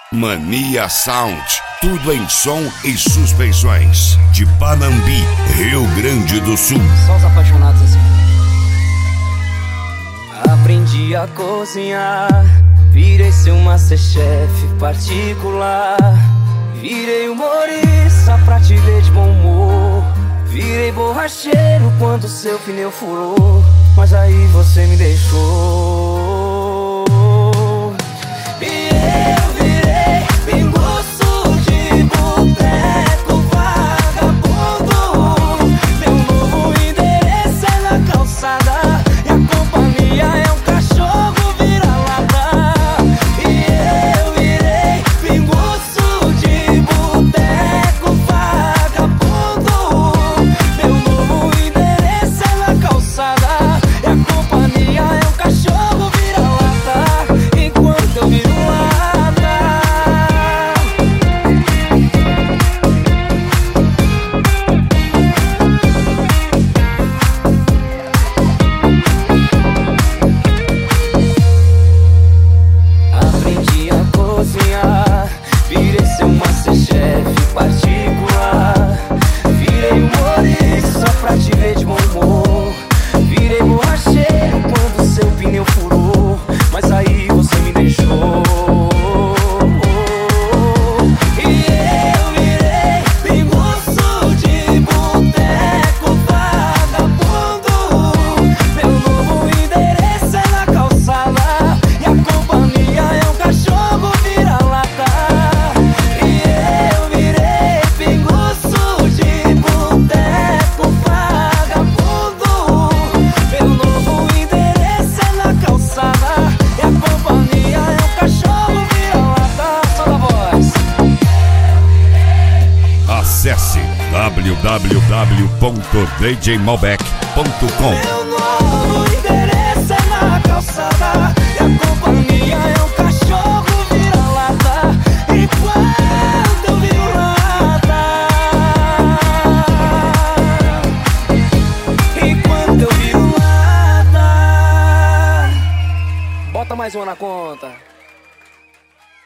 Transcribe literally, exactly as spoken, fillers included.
Mania Sound, tudo em som e suspensões. De Panambi, Rio Grande do Sul. Só os apaixonados assim. Aprendi a cozinhar, virei seu masterchef particular. Virei humorista pra te ver de bom humor. Virei borracheiro quando seu pneu furou. Mas aí você me deixou. E eu virei pinguço de boteco, vagabundo. Meu novo endereço é na calçada e a companhia é um cachorro vira-lata. E eu virei pinguço de boteco, vagabundo. Meu novo endereço é na calçada e a companhia é um cachorro vira-lata. Enquanto eu viro virei seu masterchef particular. Virei humorista pra te ver de bom humor. Virei borracheiro quando seu pneu furou. Mas aí você me deixou. E eu virei pinguço de boteco, vagabundo. Meu novo endereço é na calçada e a companhia é um cachorro vira-lata. Acesse w w w ponto d j malbec ponto com. Meu novo endereço é na calçada e a companhia é um cachorro vira-lata. E quando eu viro lata, e quando eu viro lata, bota mais uma na conta.